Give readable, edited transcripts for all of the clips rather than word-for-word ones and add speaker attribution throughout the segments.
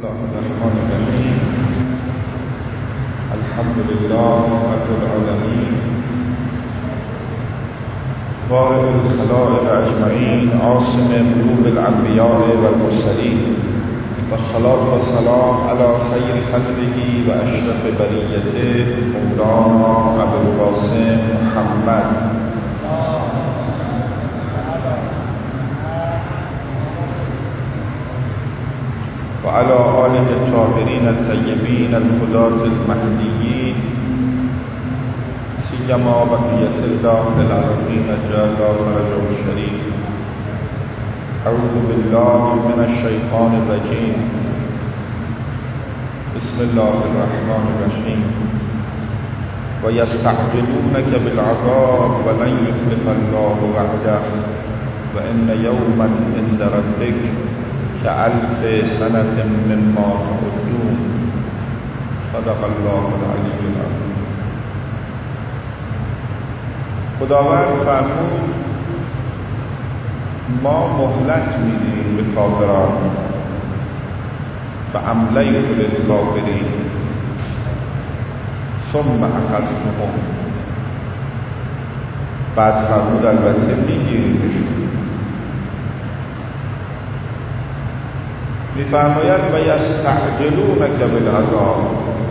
Speaker 1: الله الرحمن الرحيم الحمد لله رب العالمين بارئ الخلائق أجمعين عاصم قلوب الأنبياء والمرسلين والصلاة والسلام على خير خلقه وأشرف بريته مولانا أبو القاسم محمد وعلى آله الطاهرين الطيبين الهداة المهديين سيما بقية الله في الأرضين جل فرجه الشريف. أعوذ بالله من الشيطان الرجيم. بسم الله الرحمن الرحيم. ويستعجلونك بالعذاب ولن يخلف الله وعده وإن يوما عند ربك كألف سنة مما تعدون. صدق الله العلی العظیم. خداوند فرمود ما مهلت میدیم به کافران فاملیت للکافرین ثم اخذتهم. بعد فرمود البته میگیریمشون. میفرماید و یستعجلونک بالعذاب.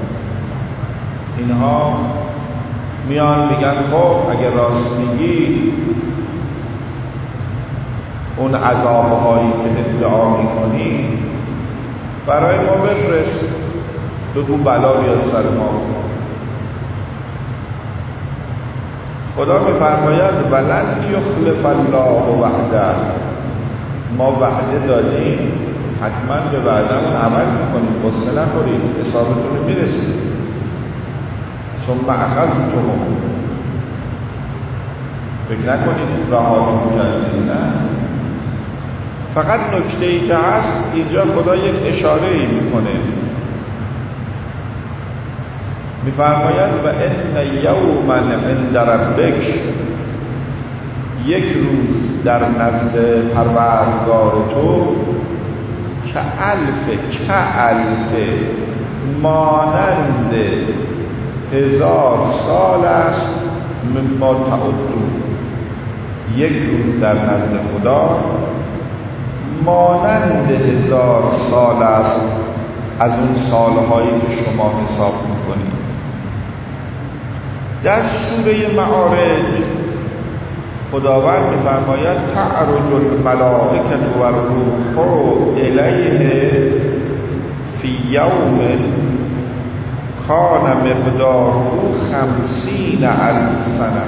Speaker 1: اینها میان میگن خب اگر راست میگی اون عذابهایی که ادعا میکنی برای ما بفرست، بگو بلا بیاد سر ما. خدا میفرماید ولن یخلف الله وعده. ما وعده دادیم، حتما به وعده‌مون عمل میکنیم، قصه نخورید، حسابتون رو میرسید. ثم اخذتهم. فکر نکنید رهاتون کردید، نه. فقط نکته‌ای که هست اینجا خدا یک اشاره‌ای میکنه، میفرماید و ان یوما عند ربک. یک روز در نزد پروردگار تو که الف مانند 1000 سال است مما تعدون. یک روز در نزد خدا مانند 1000 سال است از اون سالهایی که شما حساب میکنید. در سوره معارج خداوند میفرماید تعرج الملائکه و الروح الیه فی یوم کان مقداره 50,000 سنه.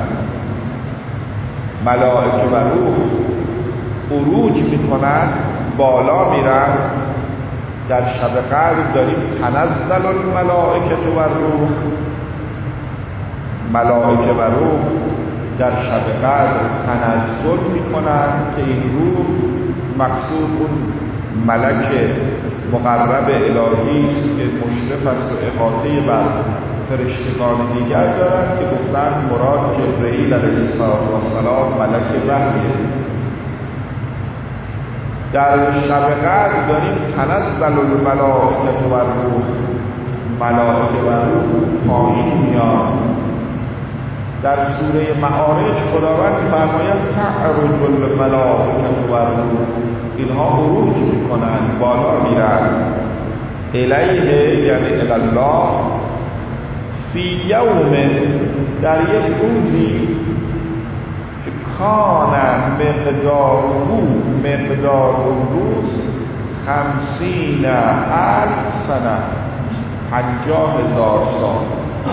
Speaker 1: ملائکه و روح عروج میکنند، بالا میرن. در شب قدر داریم تنزل الملائکه و الروح. ملائکه و روح در شب قدر تنزل میکنند که این روح مقصود اون ملک مقرب الهی است که مشرف است و احاطه بر فرشتگان دیگر دارند که گفتند مراد جبرئیل علیه السلام ملک وحیه. در شب قدر داریم تنزل الملائکه و الروح. ملائکه و روح پایین میاد. در سوره معارج خداوند می‌فرماید تعرج الملائکه و الروح. اینها عروج میکنند، بالا میرن. الیه یعنی الی الله. فی یوم در یک روزی که کان مقدار روز 50,000 سنه 50,000 سال.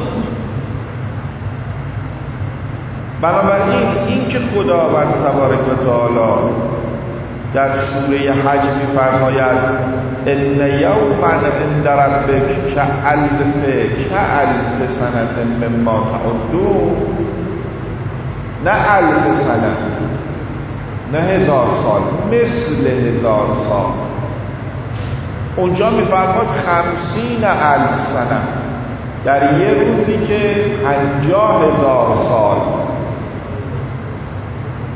Speaker 1: بنابراین این که خداوند تبارک و تعالی در سوره حج می‌فرماید ان یوما عند ربک کألف سنة مما تعدون، نه 1000 سنه، نه 1000 سال، مثل 1000 سال. اونجا می‌فرماید 50,000 سنه، در یه روزی که 50,000 سال.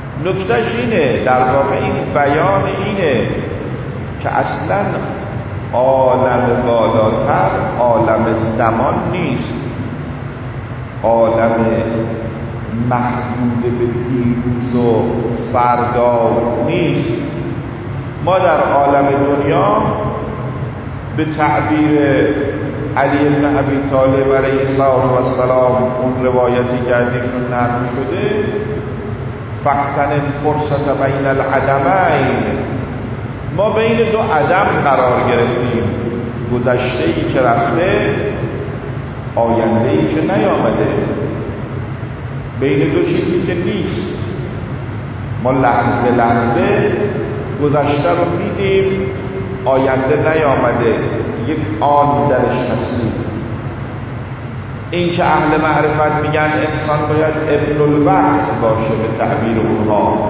Speaker 1: نکتهش اینه، در واقع این بیان اینه که اصلا عالم بالاتر عالم زمان نیست، عالم محدود به دیروز و فردا نیست. ما در عالم دنیا به تعبیر علی بن ابی طالب علیه السلام اون روایتی که ازشون نقل شده، فاغتنم فرصت بین العدمین، ما بین دو عدم قرار گرفتیم، گذشته‌ای که رفته، آینده‌ای که نیامده، بین دو چیزی که نیست. ما لحظه لحظه گذشته رو میدیم، آینده نیامده، یک آن درش هستیم. این که اهل معرفت میگن انسان باید ابن الوقت باشه، به تعبیر اونها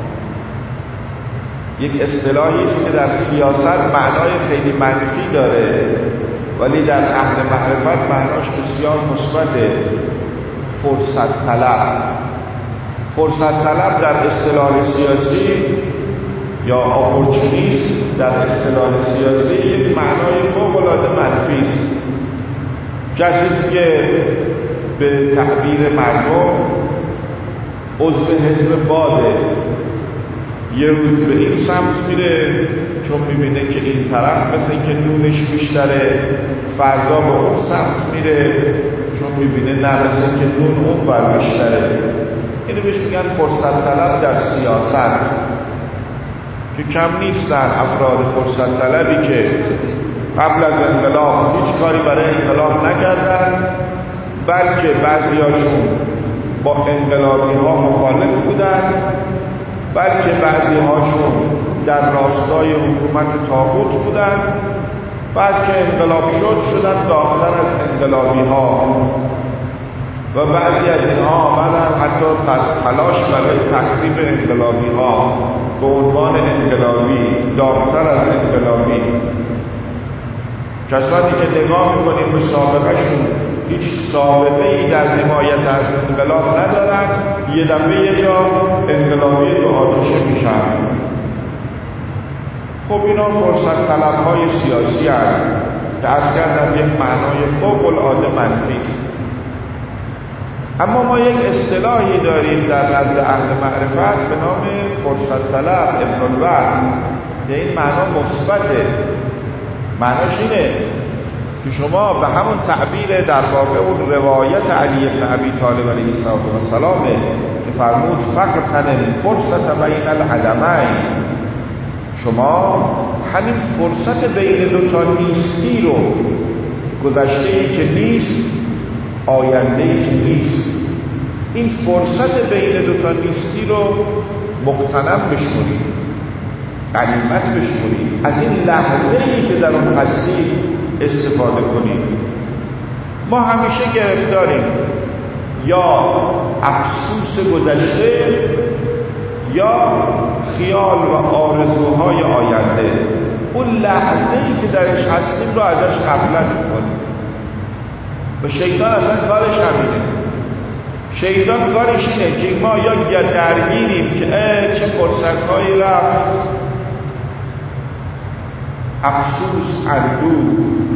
Speaker 1: یک اصطلاحی است که در سیاست معنای خیلی منفی داره، ولی در اهل معرفت معناش بسیار مثبته. فرصت طلب. فرصت طلب در اصطلاح سیاسی یا اپورتونیسم در اصطلاح سیاسی یک معنای فوق‌العاده منفی است. کسی است که به تعبیر مردم عضو حزب باده، یه روز به این سمت میره چون میبینه که این طرف مثل که نونش بیشتره، فردا به اون سمت میره چون میبینه نه مثل که نون اون بر بیشتره. اینو بهش میگن فرصت طلب در سیاست، که کم نیستن افراد فرصت طلبی که قبل از انقلاب هیچ کاری برای انقلاب نکردن، بلکه بعضیاشون با انقلابی ها مخالف بودن، بلکه بعضی هاشون در راستای حکومت طاغوت بودن، بعد که انقلاب شدن داغ‌تر از انقلابی ها، و بعضی از اینها آمدن حتی تلاش برای تخریب انقلابی ها به عنوان انقلابی، داغ‌تر از انقلابی. کسانی که نگاه میکنیم به سابقهشون هیچ سابقه‌ای در حمایت از انقلاب ندارن، یه دفعه یه جا انقلابی به آتشه میشن. خب اینا فرصت طلب‌های سیاسی هست که از کردن یک معنای فوق‌العاده منفی است. اما ما یک اصطلاحی داریم در نزد اهل معرفت به نام فرصت طلب ابن الوقت که این معنا مثبته. معناش اینه که شما به همون تعبیر در واقع اون روایت علی بن ابی طالب علیه السلام که فرمود فاغتنم فرصت بین العدمین، شما همین فرصت بین دوتا نیستی رو، گذشته‌ای که نیست، آینده‌ای که نیست، این فرصت بین دوتا نیستی رو مغتنم بشمرید، غنیمت بشمرید، از این لحظه‌ای که در اون هستی استفاده کنید. ما همیشه گرفتاریم یا افسوس گذشته یا خیال و آرزوهای آینده. اون لحظه‌ای که درش هستیم رو ازش غفلت می‌کنیم. و شیطان اصلا کارش همینه. شیطان کارش اینه که ما یا درگیریم که چه فرصت‌هایی رفت، افسوس، اندوه،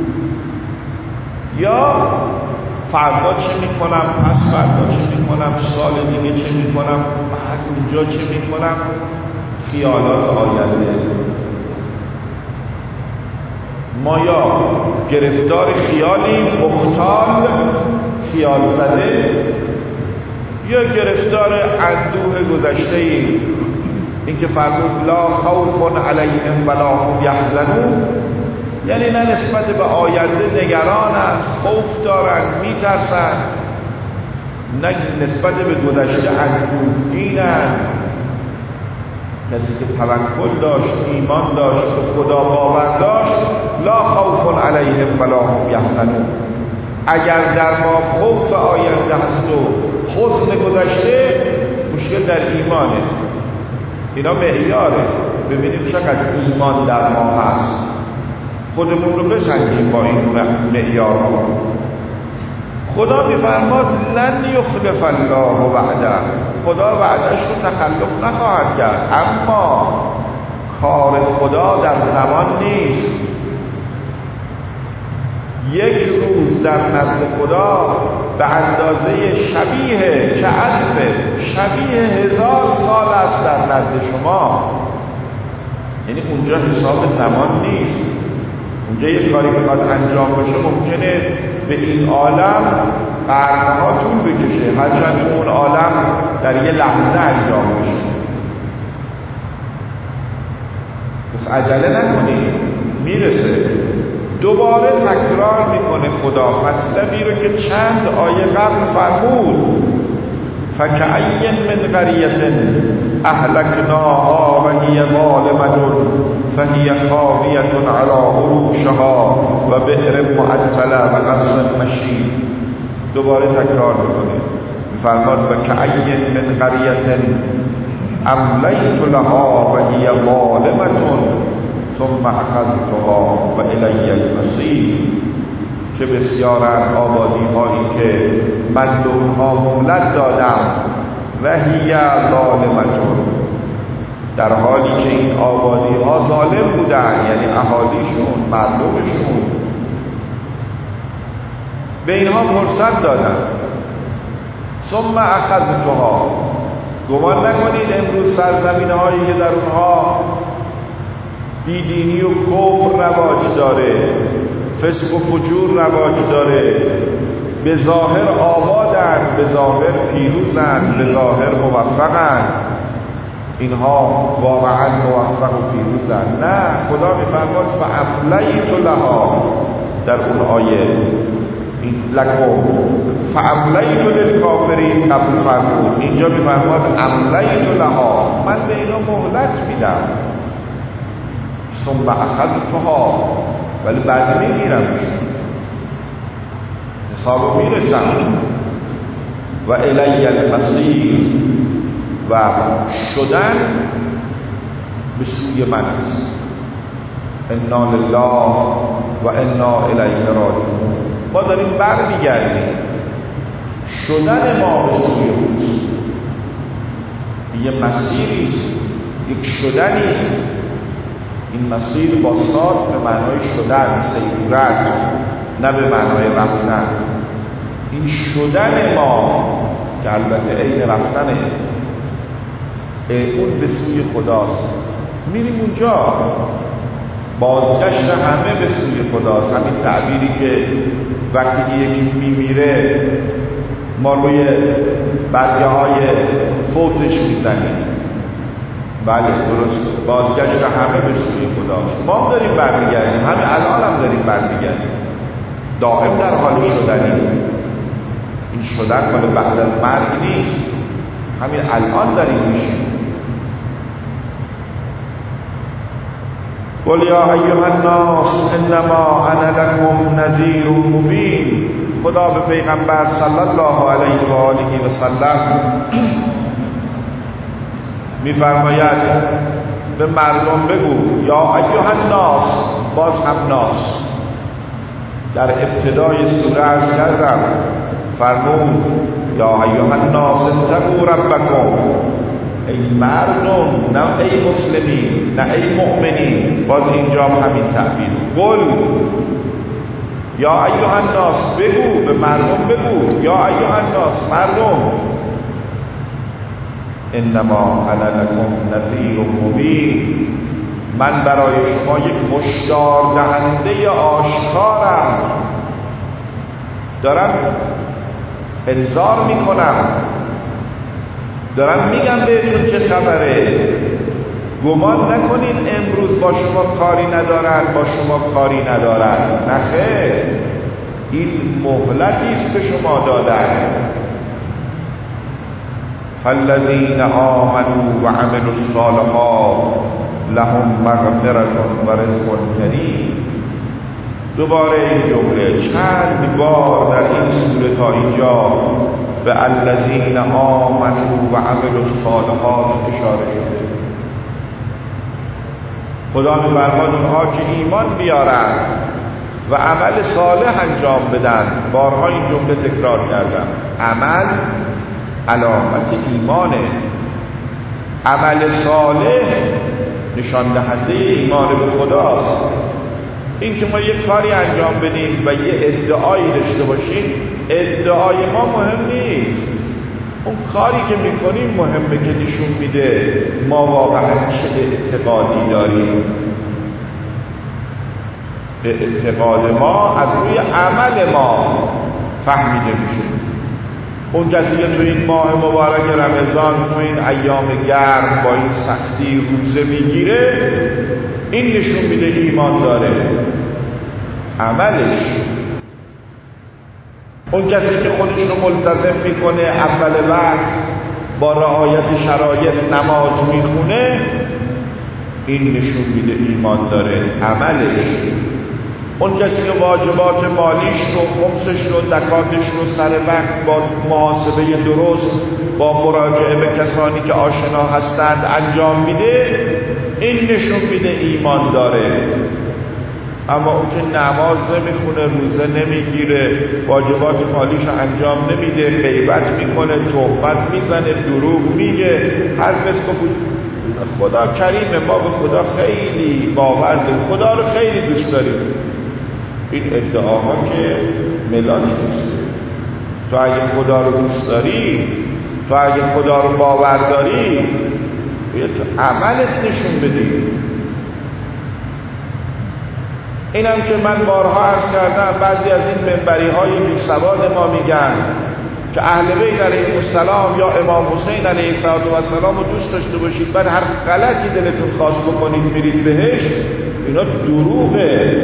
Speaker 1: یا فردا چه میکنم، پس فردا چه میکنم، سال دیگه چه میکنم، بعد اونجا چه میکنم، خیالات آینده. ما یا گرفتار خیالی مختال، خیال زده، یا گرفتار اندوه گذشته ایم. این که فرمود لا خوف علیهم ولا هم یحزنون، یعنی نه نسبت به آینده نگرانن، خوف دارن، میترسن، نه نسبت به گذشته اندوهگینن. کسی که توکل داشت، ایمان داشت، به خدا باور داشت، لا خوف علیهم ولا هم یحزنون. اگر در ما خوف آینده هست و حزن گذشته، مشکل در ایمانه. اینا معیاره، ببینیم چقدر ایمان در ما هست، خودمون رو بسنجیم با این معیارها. خدا میفرماد لن یخلف الله وعده، خدا وعدش رو تخلف نخواهد کرد، اما کار خدا در زمان نیست. یک روز در نزد خدا به اندازه شبیه که شبیه 1000 سال است در نزد شما. یعنی اونجا حساب زمان نیست. اونجا یک کاری بخواد انجام بشه ممکنه به این عالم قرنها طول بکشه، هرچند تو اون عالم در یه لحظه انجام بشه. پس عجله نکنید، میرسه. دوباره تکرار میکنه خدا مطلبی رو که چند آیه قبل فرمود. فکأی من قریة اهلکناها وهی ظالمة فهی خاویة علی عروشها و بئر معطلة و قصر مشید. دوباره تکرار میکنه، میفرماد فکأی من قریة املیت لها وهی ظالمة ثم اخذتها و الی المصیر. چه بسیارند آبادی هایی که من به اونها مهلت دادم و هی ظالمتون، در حالی که این آبادی ها ظالم بودن، یعنی اهالیشون، مردمشون، به اینها فرصت دادن. ثم اخذتها. گمان نکنید امروز سرزمین هایی که در اونها بیدینی و کفر رواج داره، فسق و فجور رواج داره، به ظاهر آبادن، به ظاهر پیروزن، به ظاهر موفقن، اینها واقعا موفق و پیروزن. نه، خدا میفرماد فاملیت لها در اون آیه این لکم فاملیت للکافرین قبل فرمود، اینجا میفرماد املیت لها، من به اینا مهلت میدم. ثم اخذتها، ولی بعد میگیرمش، حسابو میرسم. و الی المصیر، و شدن به سوی من است. انا لله و انا الیه راجعون. ما داریم برمیگردیم، شدن ما به سوی اوست. یه مسیری است، یک شدنی است. این مسیر با صاد به معنای شدن، سیرت، نه به معنای رفتن. این شدن ما که البته عین رفتنه، اون به سوی خداست. میریم اونجا، بازگشت همه به سوی خداست. همین تعبیری که وقتی که یکی میمیره ما روی برگه های فوتش میزنیم، بله درست، بازگشت همه به سوی خداست. ما داریم برمیگردیم، همین الان هم داریم برمیگردیم، دائم در حال شدنیم. این شدن مال بعد از مرگ نیست، همین الان داریم میشیم. قل یا ایها الناس انما انا لکم نذیر مبین. خدا به پیغمبر صلی الله علیه و آله و سلم میفرماید به مردم بگو یا ایها الناس، باز هم ناس. در ابتدای سوره عرض کردم، فرمود یا ایها الناس اتقوا ربکم، ای مردم، نه ای مسلمین، نه ای مؤمنین. باز اینجا همین تعبیر، قل یا ایها الناس، بگو به مردم، بگو یا ایها الناس، مردم، انما انا لکم نذیر مبین، من برای شما یک هشدار دهنده آشکارم، دارم انذار میکنم، دارم میگم بهتون چه خبره. گمان نکنید امروز با شما کاری ندارن، با شما کاری ندارن. نخیر، این مهلتی است به شما دادن. فالذین آمنوا و عملوا الصالحات لهم مغفرة و رزق کریم. دوباره این جمله چند بار در این سوره تا اینجا به الذین آمنوا و عملوا الصالحات اشاره شده. خدا می‌فرماد اونها که ایمان بیارن و عمل صالح انجام بدن. بارها این جمله تکرار کردم. عمل علامت ایمانه، عمل صالح نشان دهنده ایمان به خداست. این که ما یه کاری انجام بدیم و یه ادعایی داشته باشیم، ادعای ما مهم نیست، اون کاری که میکنیم مهمه که نشون میده ما واقعا چه اعتقادی داریم. اعتقاد ما از روی عمل ما فهمیده میشه. اون کسی که تو این ماه مبارک رمضان، تو این ایام گرم با این سختی روزه میگیره، این نشون میده ایمان داره، عملش. اون کسی که خودش رو ملتزم میکنه، اول وقت با رعایت شرایط نماز میخونه، این نشون میده ایمان داره، عملش. اون کسی که واجبات مالیش رو، خمسش رو، زکاتش رو سر وقت با محاسبه درست، با مراجعه به کسانی که آشنا هستند انجام میده، این نشون میده ایمان داره. اما اون که نماز نمیخونه، روزه نمیگیره، واجبات مالیش رو انجام نمیده، غیبت میکنه، تهمت میزنه، دروغ میگه، هر فسق بود. خدا کریمه، ما به خدا خیلی باور داریم، خدا رو خیلی دوست داریم. این ادعاها که ملاک نیست. تو اگه خدا رو دوست داری، تو اگه خدا رو باور داری، باید تو عملت نشون بدی. اینم که من بارها عرض کردم، بعضی از این منبری های بیسواد ما میگن که اهل بیت علیهم السلام یا امام حسین علیه السلام رو دوست داشته باشید، بعد هر غلطی دلتون خواست بکنید میرید بهش. اینا دروغه.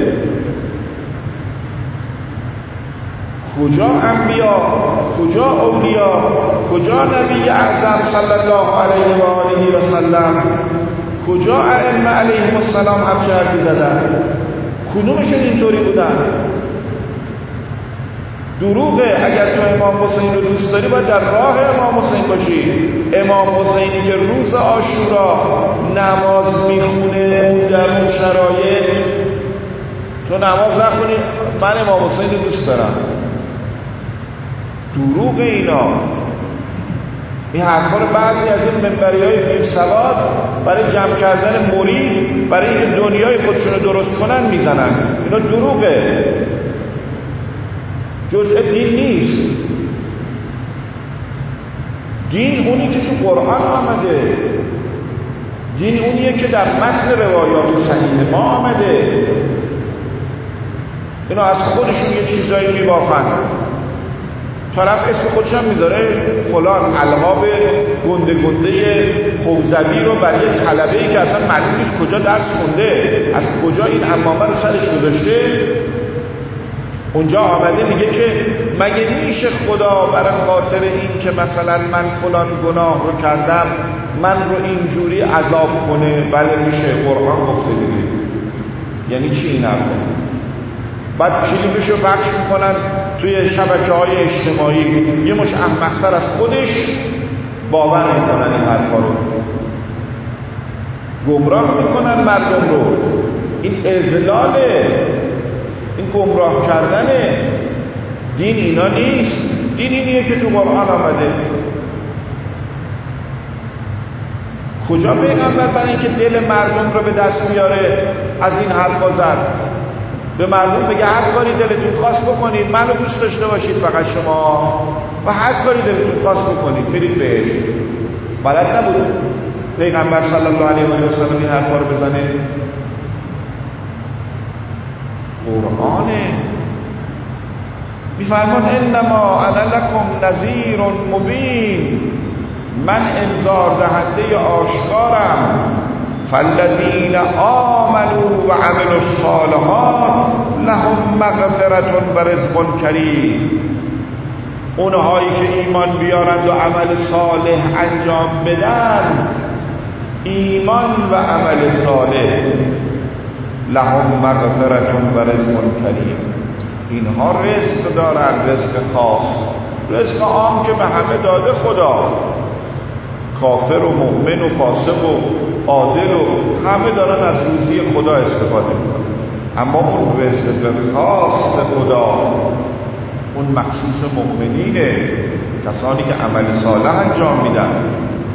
Speaker 1: کجا انبیا، کجا اولیا، کجا نبی اعظم صلی الله علیه و آله و سلم، کجا ائمه علیهم السلام همچه حرفی زدن؟ کدومشون اینطوری بودن؟ دروغه. اگر تو امام حسین رو دوست داری باید در راه امام حسین باشی. امام حسینی که روز عاشورا نماز میخونه در اون شرایط، تو نماز نخونی من امام حسین رو دوست دارم. دروغه اینا. این حرفا رو بعضی از این منبری‌های بی‌سواد برای جمع کردن مرید، برای اینکه دنیای خودشون رو درست کنن میزنن. اینا دروغه. جزء دین نیست. دین اونی که تو قرآن آمده، دین اونیه که در متن روایات صحیح ما آمده. اینا از خودشون یه چیزایی میبافن. طرف اسم خودش هم میذاره فلان، القاب گنده حوزوی رو برای طلبه‌ای که اصلا معلوم نیست کجا درس خونده، از کجا این عمامه رو سرش گذاشته. اونجا آمده میگه که مگه میشه خدا برای خاطر این که مثلا من فلان گناه رو کردم من رو اینجوری عذاب کنه؟ بله میشه، قرآن گفته دیگه. یعنی چی این حرفا؟ بعد کلیپشو پخش میکنن توی شبکه‌های اجتماعی. یه مش احمق‌تر از خودش باور میکنن این حرفا رو، گمراه میکنن مردم رو. این اضلاله، این گمراه کردنه. دین اینا نیست. دین اینیه که تو قرآن آمده. کجا پیغمبر برای اینکه دل مردم رو به دست بیاره از این حرفا زد؟ به مردم بگه هر کاری دلتون خواست بکنید، منو دوست داشته باشید فقط شما، و هر کاری دلتون خواست بکنید میرید بهش. بلد نبود پیغمبر صلی الله علیه و سلم این حرفا رو بزنه. قرآنه. میفرمان انما انا لکم نذیر مبین، من انذار دهنده آشکارم. فالذین آمنوا و عملوا الصالحات لهم مغفرة و رزق کریم. اونهایی که ایمان بیارند و عمل صالح انجام بدن، ایمان و عمل صالح، لهم مغفرة و رزق کریم، اینها رزق دارن، رزق خاص. رزق عام که به همه داده خدا، کافر و مؤمن و فاسق و عادل و همه دارن از روزی خدا استفاده میکنن. اما اون رزق خاص خدا، اون مخصوص مؤمنینه، کسانی که عمل صالح انجام میدن.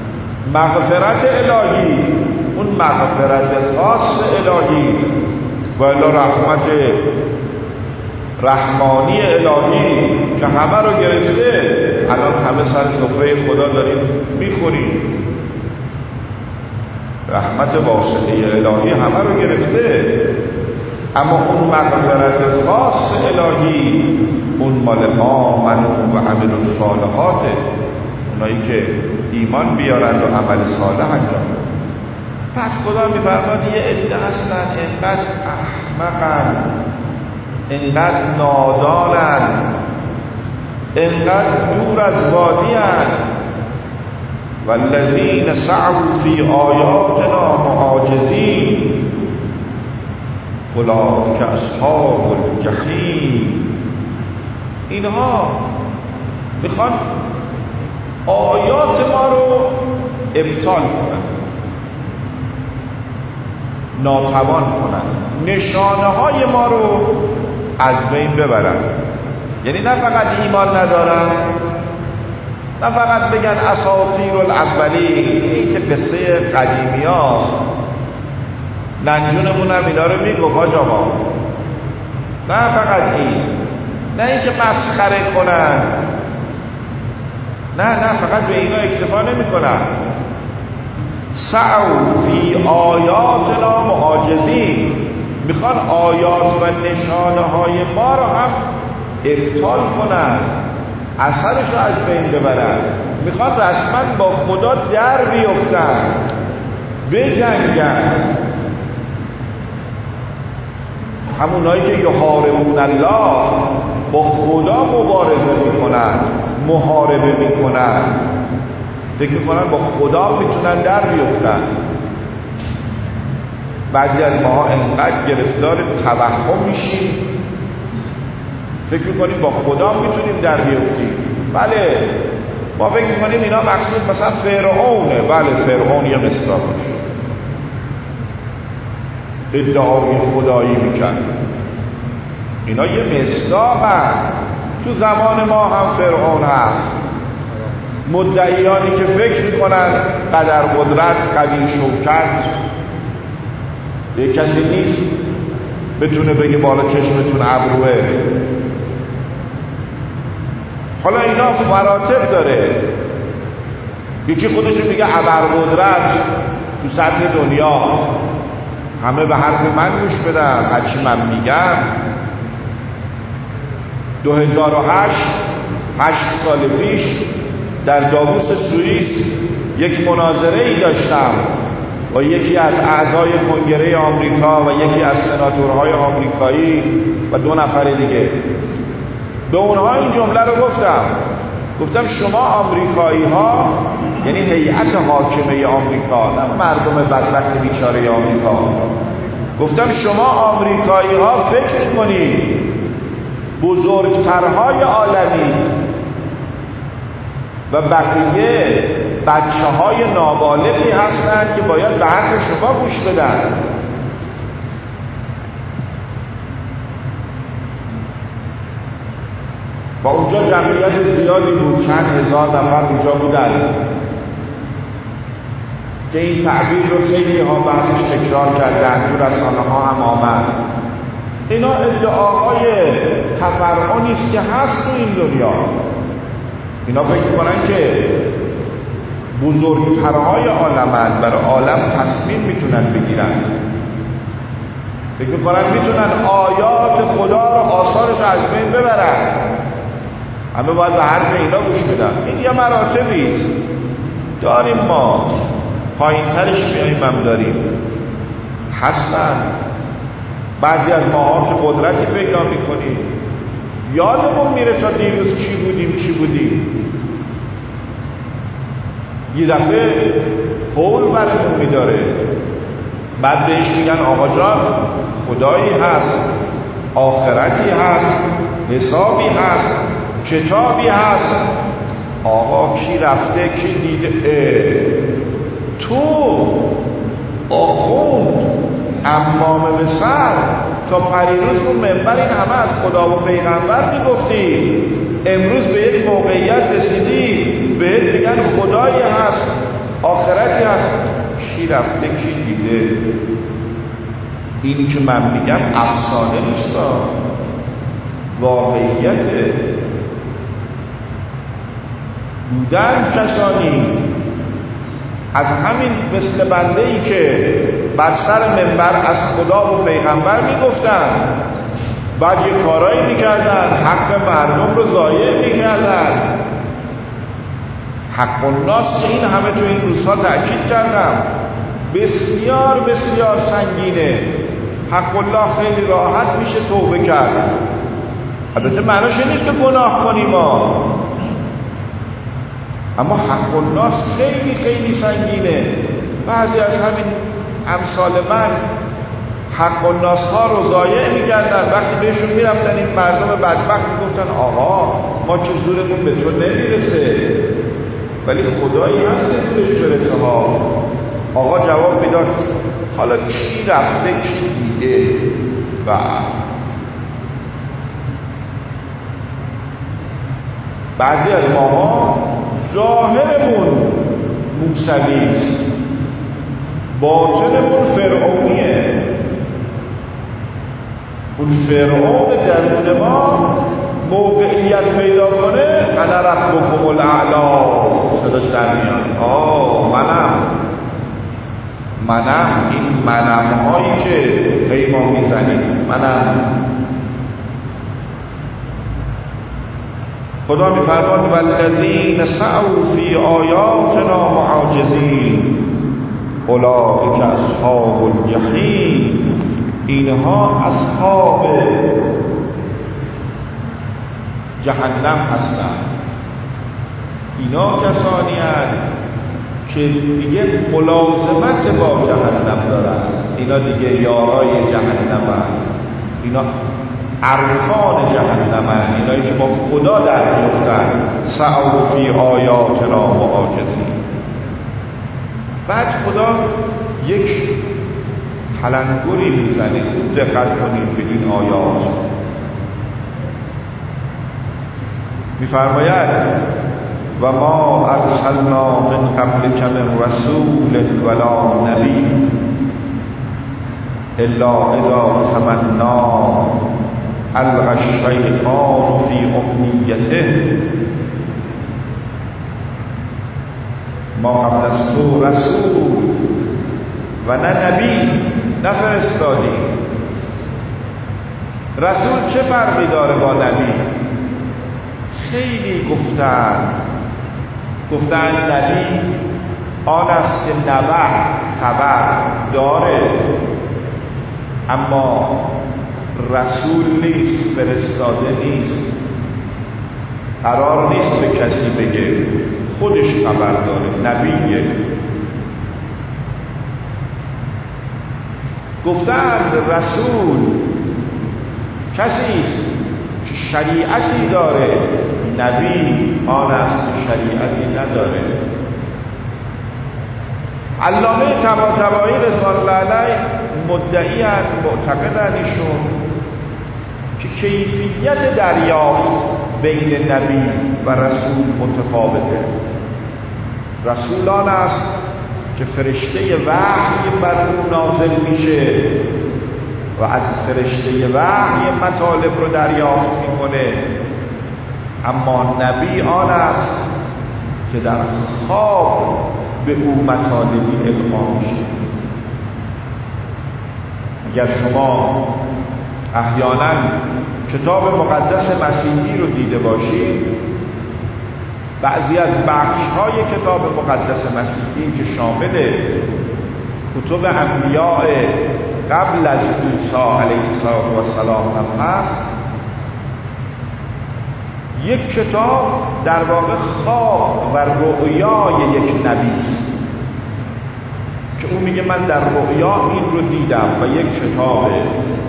Speaker 1: مغفرت الهی، اون مغفرت خاص الهی و الا رحمت رحمانی الهی که همه رو گرفته، الان همه سر سفره خدا داریم میخوریم. رحمت واسعه الهی همه رو گرفته، اما اون مغفرت خاص الهی اون مال آمنو و عمل الصالحاته، اونایی که ایمان بیارند و عمل صالح انجام. بعد خدا میفرماد یه عده هستن اینقدر احمقن، اینقدر نادانن، اینقدر دور از وادی‌اند. والذین سعوا فی آیاتنا معاجزین اولئک اصحاب الجحیم. اینها میخوان آیات ما رو ابطال کنن، ناتوان کنن، نشانه های ما رو از بین ببرن. یعنی نه فقط ایمان ندارن، نه فقط بگن اساطیر الاولین، این که قصه قدیمی هاست، ننجونمون هم اینا رو میگفت آج آقا، نه فقط این، نه این که مسخره کنن، نه فقط به اینا اکتفا نمی کنن. سعوا فی آیاتنا معاجزین، میخوان آیات و نشانه های ما رو هم ابطال کنن، اثرش رو از بین ببرن، میخوان رسما با خدا در بیفتن، بجنگن. همونایی که یحاربون الله، با خدا مبارزه میکنن، محاربه میکنن، فکر میکنن با خدا میتونن در بیفتن. بعضی از ماها انقدر گرفتار توهم میشیم فکر میکنیم با خدا میتونیم در بیفتیم. بله، ما فکر میکنیم اینا مقصود مثلا فرعونه. بله، فرعون یه مصداقش ادعای خدایی میکرد، اینا یه مصداق هست. تو زمان ما هم فرعون هست، مدعیانی که فکر میکنن قدر قدرت، قوی شوکت، یه کسی نیست بتونه بگه بالا چشمتون ابروه. حالا اینا مراتب داره، یکی خودشون میگه ابرقدرت تو سطح دنیا، همه به حرف من گوش بدن، هرچی من میگم. 2008 8 سال پیش در داووس سوئیس یک مناظره ای داشتم با یکی از اعضای کنگره آمریکا و یکی از سناتورهای آمریکایی و 2 نفر دیگه. به اونها این جمله رو گفتم شما آمریکایی ها، یعنی هیئت حاکمه آمریکا، نه مردم بدبخت بیچاره آمریکا، گفتم شما آمریکایی ها فکر کنید بزرگترهای عالمی و بقیه بچه های نابالغی هستند که باید به حرف شما گوش بدن. با اونجا جمعیت زیادی بود، چند هزار نفر اونجا بودن که این تعبیر رو خیلی ها بعدش تکرار کردن، تو رسانه ها هم آمد. اینا ادعاهای تفرعونی است که هست تو این دنیا. اینا فکر میکنن که بزرگترهای عالمن، برای عالم تصمیم میتونن بگیرن، فکر میکنن میتونن آیات خدا رو، آثارش رو از بین ببرن. همه باید به حرف اینا گوش بدن. این یه مراتبی است داریم، ما پایین ترش میاییم هم داریم. هستن بعضی از ماها که قدرتی پیدا میکنیم یادمون میره تا دیروز چی بودیم. یه دفعه حول برمون میداره، بعد بهش میگن آقا جان خدایی هست، آخرتی هست، حسابی هست، کتابی هست. آقا کی رفته کی دیده؟ تو آخوند امام به سر تا پریروز رو منبر این همه از خدا و پیغمبر میگفتی، امروز به یک موقعیت رسیدی بهت میگن خدایی هست، آخرتی هست. کی رفته کی دیده؟ اینی که من میگم افسانه نیست، واقعیته. بودن کسانی از همین مثل بنده ای که بر سر منبر از خدا و پیغمبر میگفتن، بعد یه کارایی میکردن، حق مردم رو ضایع میکردن. حق الناس که این همه تو این روزها تأکید کردم بسیار بسیار سنگینه. حق الله خیلی راحت میشه توبه کرد، البته معناش نیست که گناه کنیم اما حق الناس خیلی خیلی سنگینه. بعضی از همین امثال من حق الناس ها رو ضایع می‌کردن. وقتی بهشون میرفتن این مردم بدبخت میگفتن آقا ما که زورمون به تو نمیرسه، ولی خدایی هست که زورش برسه ها. آقا جواب میداد حالا کی رفته کی دیده. و بعضی از ماها ظاهرمون موسوی است، باطنمون فرعونیه. اون فرعون درون ما موقعیت پیدا کنه انا ربکم الاعلی صداش در میاد. منم این منم هایی که پیمان میزنیم منم. خدا میفرماد والذین سعوا فی آیاتنا معاجزین اولئک اصحاب الجحیم، اینها اصحاب جهنم هستند. اینا کسانی هستند که دیگه ملازمت با جهنم دارن، اینا دیگه یارای جهنم هستند، اینا ارکان جهنم هستند، اینایی که با خدا در میفتن. سعوا فی آیاتنا معاجزین. بعد خدا یک تلنگری میزنه، خوب دقت کنید به این آیات. میفرماید و ما ارسلنا من قبلک من رسول ولا نبی الا اذا تمنا القى الشیطان فی امنیته. ما قبل از تو رسول و نه نبی نفرستادیم. رسول چه فرقی داره با نبی؟ خیلی گفتن نبی آن است که نبع خبر داره، اما رسول نیست، فرستاده نیست، قرار نیست به کسی بگه، خودش خبر داره، نبیه. گفتند رسول کسی است که شریعتی داره، نبی آن است که شریعتی نداره. علامه طباطبایی رضوان الله علیه مدعیان، معتقدن ایشون که کیفیت دریافت بین نبی و رسول متفاوته. رسول آن است که فرشته وحی بر او نازل میشه و از فرشته وحی مطالب رو دریافت میکنه، اما نبی آن است که در خواب به او مطالبی القا میشه. اگر شما احیانا کتاب مقدس مسیحی رو دیده باشید، بعضی از بخش‌های کتاب مقدس مسیحی که شامل کتب انبیاء قبل از عیسی علیه السلام هم هست، یک کتاب در واقع خواب و رؤیای یک نبی است که اون میگه من در رؤیا این رو دیدم و یک کتابه.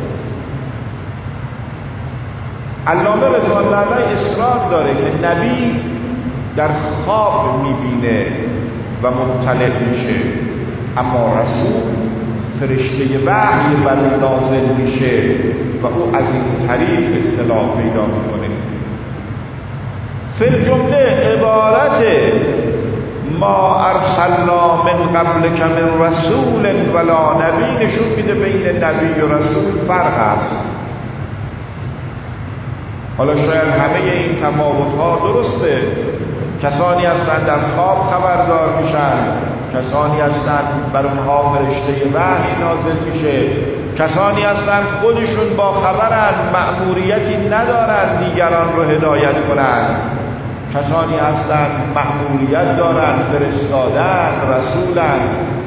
Speaker 1: علامه رضوان الله علیه اصرار داره که نبی در خواب میبینه و مطلع میشه، اما رسول فرشته وحی بر او نازل میشه و او از این طریق اطلاع پیدا میکنه. فی الجمله عبارت ما ارسلنا من قبلک من رسول ولا نبی نشون میده بین نبی و رسول فرق است. حالا شاید همه این تفاوت‌ها درسته، کسانی هستند در خواب خبردار میشن، کسانی هستند بر اونها فرشته وحی نازل میشه، کسانی هستند خودشون با خبرن، مأموریتی ندارن دیگران رو هدایت کنن، کسانی هستند مأموریت دارن، فرستادن، رسولن.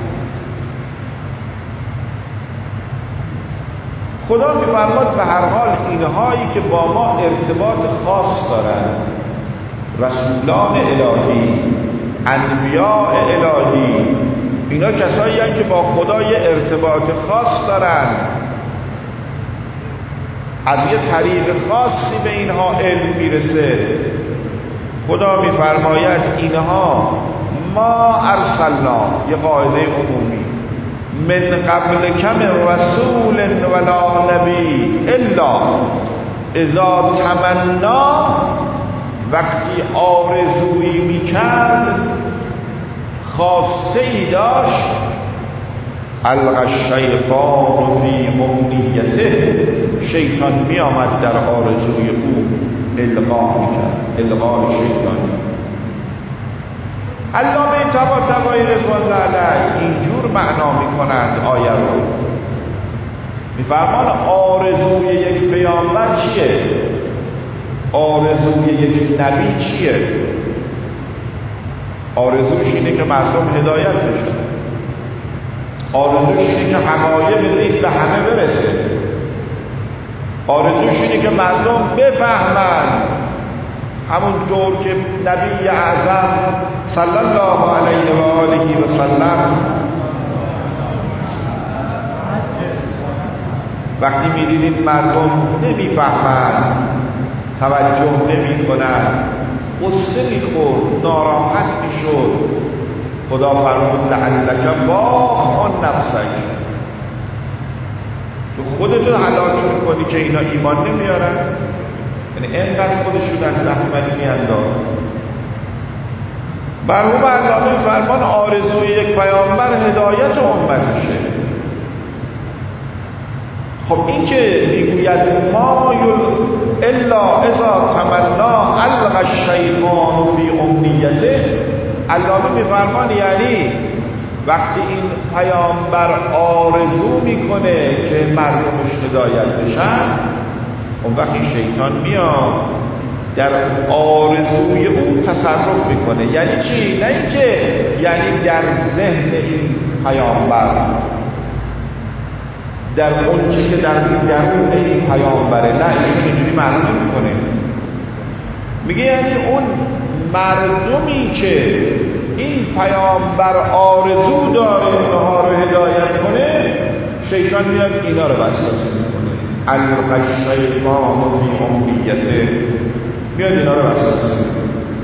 Speaker 1: خدا میفرماد به هر حال اینهایی که با ما ارتباط خاص دارن، رسولان الهی، انبیاء الهی، اینا کسایی هستند که با خدا یه ارتباط خاص دارن، از یه طریق خاصی به اینها علم میرسه. خدا میفرماید اینها ما ارسلنا، یه قاعده عمومی، من قبلک من رسول ولا نبی الا اذا تمنا، وقتی آرزویی میکرد، خواسته ای داشت، القی الشیطان فی امنیته، شیطان می آمد در آرزوی او القا میکرد، القای شیطانی. علامه طباطبایی رضوان الله علیه اینجور معنا میکنند آیه رو، میفرمان آرزوی یک پیامبر چیه؟ آرزوی یک نبی چیه؟ آرزوش اینه که مردم هدایت بشن، آرزوش اینه که حقایق دین به همه برسه، آرزوش اینه که مردم بفهمن، همون طور که نبی اعظم صلی الله علیه و آله و سلم وقتی می‌دیدین مردم نمیفهمن، توجه نمی‌کنن، غصه می‌خورد، ناراحت می‌شد، خدا فرمود لعلک باخ نفسک، تو خودتو هلاک می‌کنی که اینا ایمان نمیارن. یعنی اینقدر خودشون از زحمت میاندازن. مرحوم علامه فرمان آرزوی یک پیامبر هدایت امتشه. خب این که میگوید ما الا اذا تمنا القی الشیطان فی امنیته، علامه میفرمان یعنی وقتی این پیامبر آرزو میکنه که مردمش هدایت بشن، اون وقتی شیطان میاد در آرزوی اون تصرف میکنه. یعنی چی؟ نه اینکه یعنی در ذهن این پیامبر، در اون چیزی که در درون این پیامبره، نه اینجوری معنا نمیکنه. میگه یعنی اون مردمی که این پیامبر آرزو داره اونها رو هدایت کنه، شیطان میاد اینا رو وسوسه میکنه. القی الشیطان فی امنیته، میاد اینا رو وسوسه میکنه،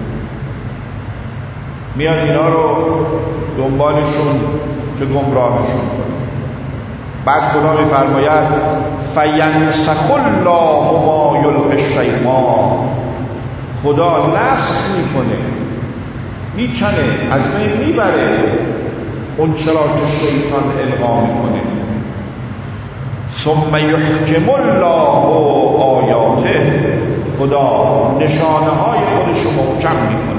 Speaker 1: میاد اینا رو دنبالشون که گمراهشون کنه. بعد خدا میفرماید فینسخ الله ما یلقی الشیطان، خدا نسخ میکنه، میکنه، از بین میبره اون چرا که شیطان القا میکنه. ثم یحکم الله آیاته، خدا نشانه های خودش رو محکم میکنه.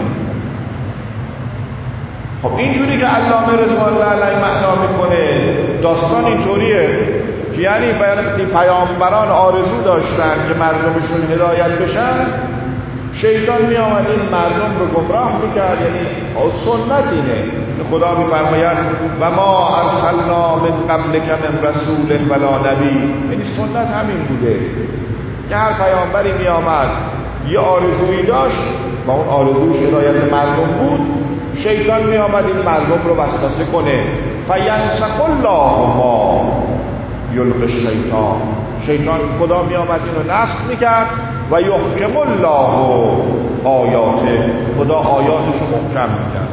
Speaker 1: خب اینجوری که علامه رضوان الله علیه معنا میکنه، داستان اینطوریه که یعنی پیامبران آرزو داشتن که مردمشون هدایت بشن، شیطان می آمد این مردم رو گمراه میکرد. یعنی سنت اینه که خدا میفرماید و ما ارسلنا من قبلک من رسول ولا نبی، یعنی سنت همین بوده که هر پیامبری می آمد یه آرزویی داشت و اون آرزوش هدایت مردم بود، شیطان می آمد این مردم رو وسوسه کنه. فینسخ الله ما یلقی الشیطان، شیطان خدا می آمد اینو نسخ میکرد و یحکم الله آیاته، خدا آیاتش رو محکم میکرد.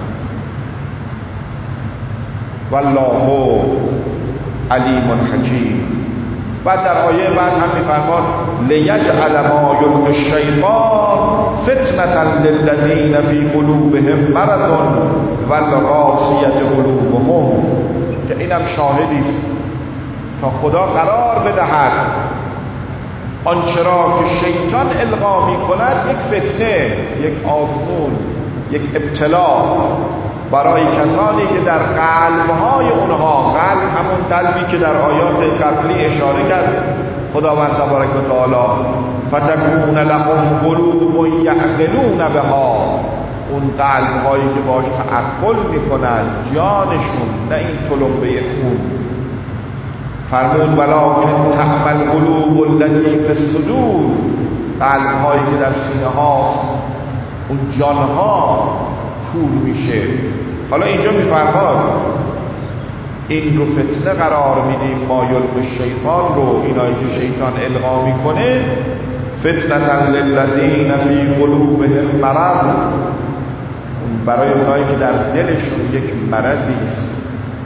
Speaker 1: والله علیم حکیم، بعد در آیه بعد هم میفرماد لیجعل ما یلقی الشیطان فتنة للذین فی قلوبهم مرض والقاسیة قلوبهم، که اینم شاهدی است تا خدا قرار بدهد آنچه را که شیطان القا می‌کند یک فتنه، یک آزمون، یک ابتلا برای کسانی که در قلب‌های اونها، قلب همون قلبی که در آیات قبلی اشاره کرد خداوند تبارک و تعالی، فتکون لهم قلوب یعقلون بها، اون قلب‌هایی که باش تعقل می‌کنند، جانشون، نه این تلمبه خون. فرمود ولکن تعمل قلوب التي فی الصدور، قلب‌هایی که در سینه هاست، اون جانها کور میشه. حالا اینجا میفرماد این رو فتنه قرار میدیم، ما یلقی الشیطان رو، اینایی که شیطان القا میکنه، فتنة للذین فی قلوبهم مرض، برای اونایی که در دلشون یک مرضی است،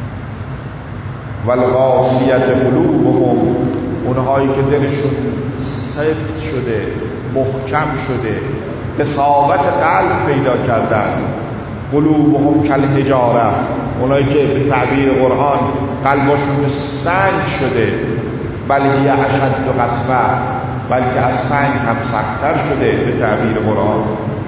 Speaker 1: والقاسیة قلوبهم، اونهایی که دلشون سفت شده، محکم شده، قساوت قلب پیدا کردن، قلوبهم کالحجاره، اونایی که به تعبیر قرآن قلبشون سنگ شده، بل هی اشد قسوة، بلکه از سنگ هم سخت‌تر شده به تعبیر قرآن.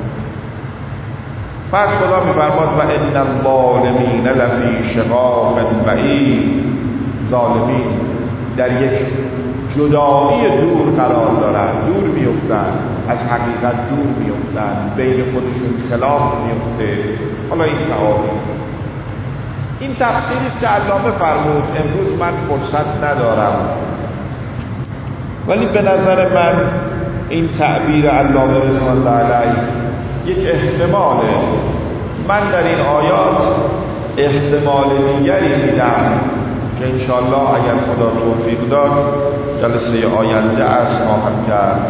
Speaker 1: بعد خدا میفرماد و ان الظالمین لفی شقاق بعید، ظالمین در یک جدایی دور قرار دارند، دور میفتند از حقیقت، دور میفتند، بین خودشون خلاف میفته. حالا این تعاریف، این تفسیری است که علامه فرمود. امروز من فرصت ندارم، ولی به نظر من این تعبیر علامه رضوان الله علیه یک احتماله. من در این آیات احتمال دیگری میدم که انشاءالله اگر خدا توفیق داد جلسه آینده عرض خواهم کرد.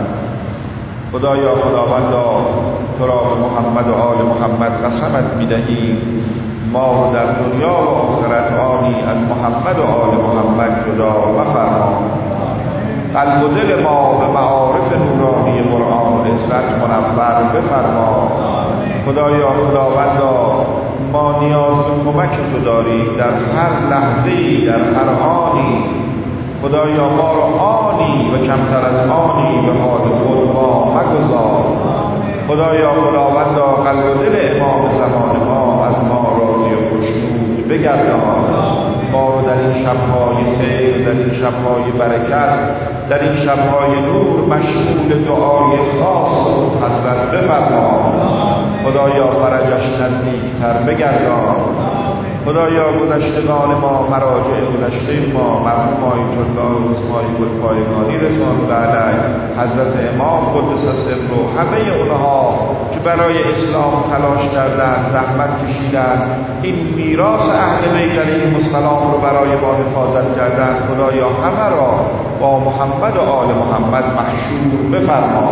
Speaker 1: خدایا خداوندا تو را به محمد و آل محمد قسمت میدهیم ما رو در دنیا و آخرت آنی از محمد و آل محمد جدا مفرما. قلب و دل ما به معارف نورانی قرآن و عزت منور بفرما. خدایا خداوندا ما نیاز به کمک تو داریم در هر لحظه‌ای، در هر آنی. خدایا ما رو آنی و کمتر از آنی به حال خود ما مگذار. خدایا خداوندا قلب و دل امام زمان ما از ما راضی و خوشنود بگردان. ما رو در این شب‌های خیر، در این شب‌های برکت، در این شب‌های نور مشغول دعای خاص حضرت بفرما. خدایا فرجش نزدیکتر بگردان. خدایا گذشتگان ما، مراجع گذشته ما، مرحوم آیت الله عثمانی گلپایگانی رضوان الله علیه، حضرت امام قدس سره، همه اونها که برای اسلام تلاش کردند، زحمت کشیدند، این میراث اهل بیت علیهم السلام رو برای ما حفاظت کردند. خدایا همه را با محمد و آل محمد محشور بفرما.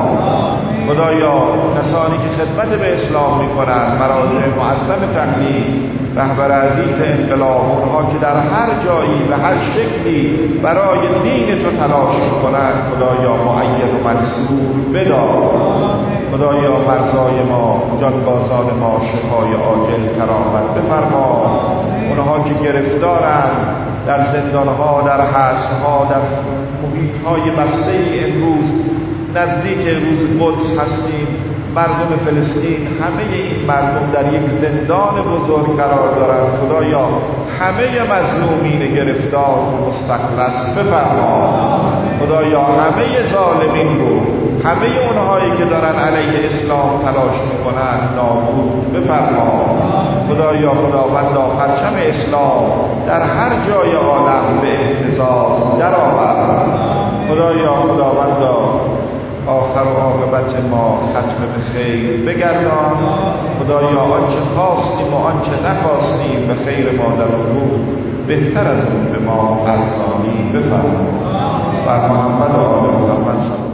Speaker 1: خدایا کسانی که خدمت به اسلام میکنند، مراجع معظم تبلیغ، رهبر عزیز انقلاب، اونها که در هر جایی و هر شکلی برای دین تو تلاش میکنند، خدایا مؤید و منصور بدار. خدایا مرزای ما، جانبازان ما شفای عاجل کرامت بفرما. اونها که گرفتارند در زندانها، در حبسها، در محیطهای بسته‌ای، امروز نزدیک روز قدس هستیم، مردم فلسطین، همه این مردم در یک زندان بزرگ قرار دارند. خدایا همه مظلومین گرفتار و مستخلص بفرما. خدایا همه ظالمین رو، همه اونهایی که دارن علیه اسلام تلاش میکنند نابود بفرما. خدایا خداوندا پرچم اسلام در هر جای عالم به اهتزاز درآور. خدایا خداوندا آخر و عاقبت ما ختم به خیر بگردان. خدایا آنچه خواستیم و آنچه نخواستیم به خیر ما در امور بهتر از اون به ما ارزانی بفرما. بر محمد و آل محمد